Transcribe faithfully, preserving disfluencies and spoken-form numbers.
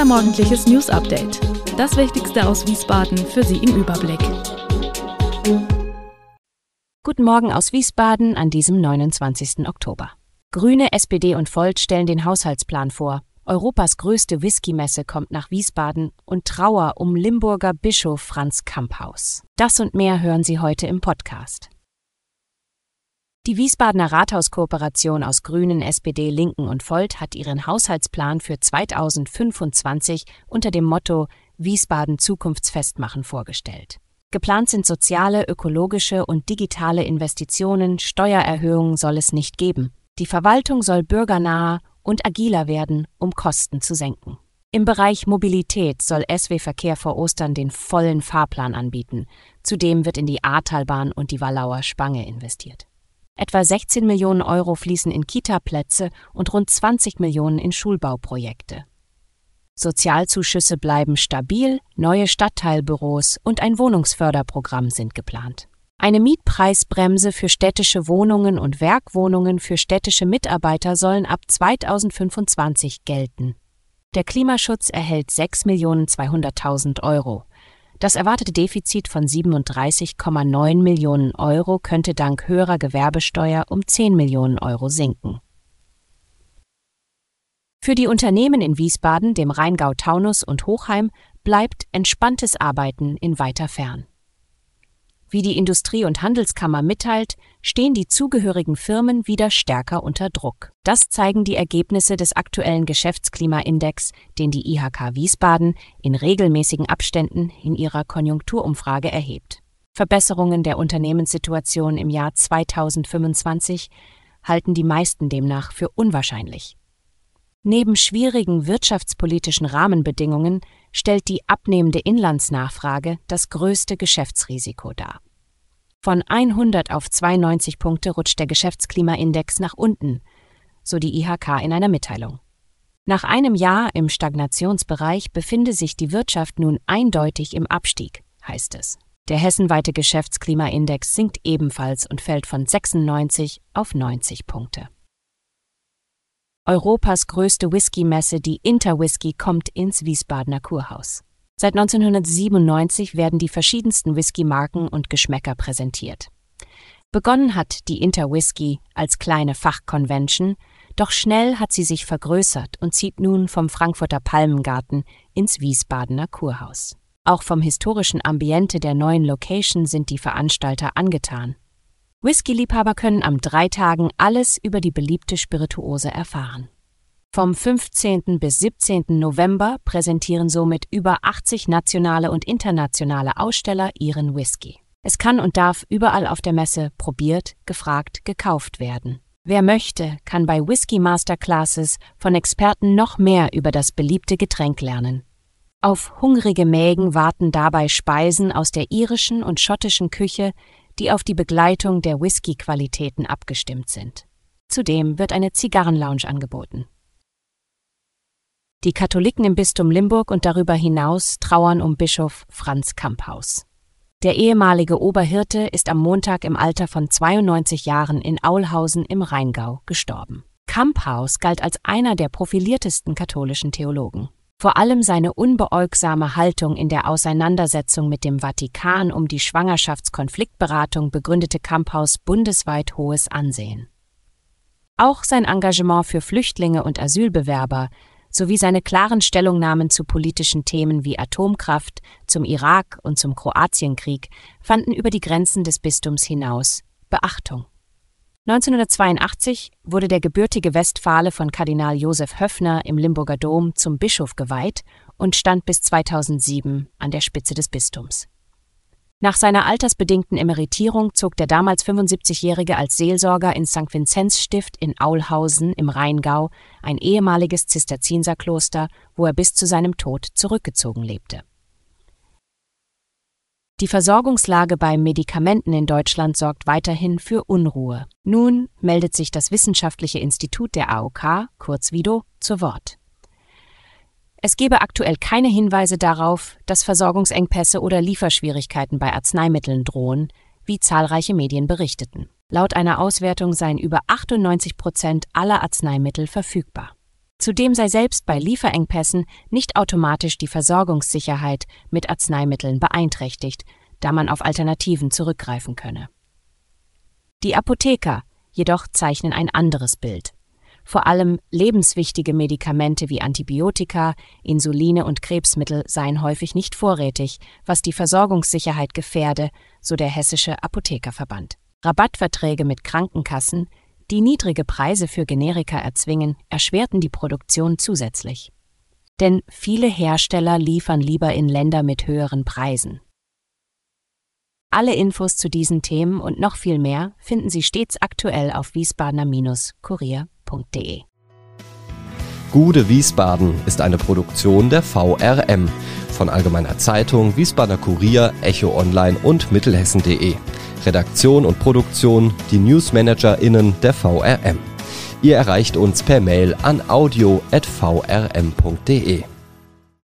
Unser morgendliches News-Update. Das Wichtigste aus Wiesbaden für Sie im Überblick. Guten Morgen aus Wiesbaden an diesem neunundzwanzigsten Oktober. Grüne, S P D und Volt stellen den Haushaltsplan vor. Europas größte Whisky-Messe kommt nach Wiesbaden und Trauer um Limburger Bischof Franz Kamphaus. Das und mehr hören Sie heute im Podcast. Die Wiesbadener Rathauskooperation aus Grünen, S P D, Linken und Volt hat ihren Haushaltsplan für zweitausendfünfundzwanzig unter dem Motto Wiesbaden zukunftsfest machen vorgestellt. Geplant sind soziale, ökologische und digitale Investitionen, Steuererhöhungen soll es nicht geben. Die Verwaltung soll bürgernaher und agiler werden, um Kosten zu senken. Im Bereich Mobilität soll S W Verkehr vor Ostern den vollen Fahrplan anbieten. Zudem wird in die Ahrtalbahn und die Wallauer Spange investiert. Etwa sechzehn Millionen Euro fließen in Kita-Plätze und rund zwanzig Millionen in Schulbauprojekte. Sozialzuschüsse bleiben stabil, neue Stadtteilbüros und ein Wohnungsförderprogramm sind geplant. Eine Mietpreisbremse für städtische Wohnungen und Werkwohnungen für städtische Mitarbeiter sollen ab zweitausendfünfundzwanzig gelten. Der Klimaschutz erhält sechs Millionen zweihunderttausend Euro. Das erwartete Defizit von siebenunddreißig Komma neun Millionen Euro könnte dank höherer Gewerbesteuer um zehn Millionen Euro sinken. Für die Unternehmen in Wiesbaden, dem Rheingau-Taunus und Hochheim bleibt entspanntes Arbeiten in weiter Fern. Wie die Industrie- und Handelskammer mitteilt, stehen die zugehörigen Firmen wieder stärker unter Druck. Das zeigen die Ergebnisse des aktuellen Geschäftsklimaindex, den die I H K Wiesbaden in regelmäßigen Abständen in ihrer Konjunkturumfrage erhebt. Verbesserungen der Unternehmenssituation im Jahr zweitausendfünfundzwanzig halten die meisten demnach für unwahrscheinlich. Neben schwierigen wirtschaftspolitischen Rahmenbedingungen stellt die abnehmende Inlandsnachfrage das größte Geschäftsrisiko dar. Von hundert auf zweiundneunzig Punkte rutscht der Geschäftsklimaindex nach unten, so die I H K in einer Mitteilung. Nach einem Jahr im Stagnationsbereich befinde sich die Wirtschaft nun eindeutig im Abstieg, heißt es. Der hessenweite Geschäftsklimaindex sinkt ebenfalls und fällt von sechsundneunzig auf neunzig Punkte. Europas größte Whisky-Messe, die Interwhisky, kommt ins Wiesbadener Kurhaus. Seit neunzehnhundertsiebenundneunzig werden die verschiedensten Whisky-Marken und Geschmäcker präsentiert. Begonnen hat die Interwhisky als kleine Fachconvention, doch schnell hat sie sich vergrößert und zieht nun vom Frankfurter Palmengarten ins Wiesbadener Kurhaus. Auch vom historischen Ambiente der neuen Location sind die Veranstalter angetan. Whisky-Liebhaber können am drei Tagen alles über die beliebte Spirituose erfahren. Vom fünfzehnten bis siebzehnten November präsentieren somit über achtzig nationale und internationale Aussteller ihren Whisky. Es kann und darf überall auf der Messe probiert, gefragt, gekauft werden. Wer möchte, kann bei Whisky Masterclasses von Experten noch mehr über das beliebte Getränk lernen. Auf hungrige Mägen warten dabei Speisen aus der irischen und schottischen Küche, die auf die Begleitung der Whisky-Qualitäten abgestimmt sind. Zudem wird eine Zigarrenlounge angeboten. Die Katholiken im Bistum Limburg und darüber hinaus trauern um Bischof Franz Kamphaus. Der ehemalige Oberhirte ist am Montag im Alter von zweiundneunzig Jahren in Aulhausen im Rheingau gestorben. Kamphaus galt als einer der profiliertesten katholischen Theologen. Vor allem seine unbeäugsame Haltung in der Auseinandersetzung mit dem Vatikan um die Schwangerschaftskonfliktberatung begründete Kamphaus bundesweit hohes Ansehen. Auch sein Engagement für Flüchtlinge und Asylbewerber sowie seine klaren Stellungnahmen zu politischen Themen wie Atomkraft, zum Irak und zum Kroatienkrieg fanden über die Grenzen des Bistums hinaus Beachtung. neunzehnhundertzweiundachtzig wurde der gebürtige Westfale von Kardinal Josef Höffner im Limburger Dom zum Bischof geweiht und stand bis zweitausendsieben an der Spitze des Bistums. Nach seiner altersbedingten Emeritierung zog der damals fünfundsiebzigjährige als Seelsorger ins Sankt Vinzenz-Stift in Aulhausen im Rheingau, ein ehemaliges Zisterzienserkloster, wo er bis zu seinem Tod zurückgezogen lebte. Die Versorgungslage bei Medikamenten in Deutschland sorgt weiterhin für Unruhe. Nun meldet sich das Wissenschaftliche Institut der A O K, kurz WIDO, zu Wort. Es gebe aktuell keine Hinweise darauf, dass Versorgungsengpässe oder Lieferschwierigkeiten bei Arzneimitteln drohen, wie zahlreiche Medien berichteten. Laut einer Auswertung seien über achtundneunzig Prozent aller Arzneimittel verfügbar. Zudem sei selbst bei Lieferengpässen nicht automatisch die Versorgungssicherheit mit Arzneimitteln beeinträchtigt, da man auf Alternativen zurückgreifen könne. Die Apotheker jedoch zeichnen ein anderes Bild. Vor allem lebenswichtige Medikamente wie Antibiotika, Insuline und Krebsmittel seien häufig nicht vorrätig, was die Versorgungssicherheit gefährde, so der Hessische Apothekerverband. Rabattverträge mit Krankenkassen, die niedrige Preise für Generika erzwingen, erschwerten die Produktion zusätzlich. Denn viele Hersteller liefern lieber in Länder mit höheren Preisen. Alle Infos zu diesen Themen und noch viel mehr finden Sie stets aktuell auf wiesbadener Kurier punkt de. Gude Wiesbaden ist eine Produktion der V R M von Allgemeiner Zeitung, Wiesbadener Kurier, Echo Online und Mittelhessen punkt de. Redaktion und Produktion, die NewsmanagerInnen der V R M. Ihr erreicht uns per Mail an audio at v r m punkt de.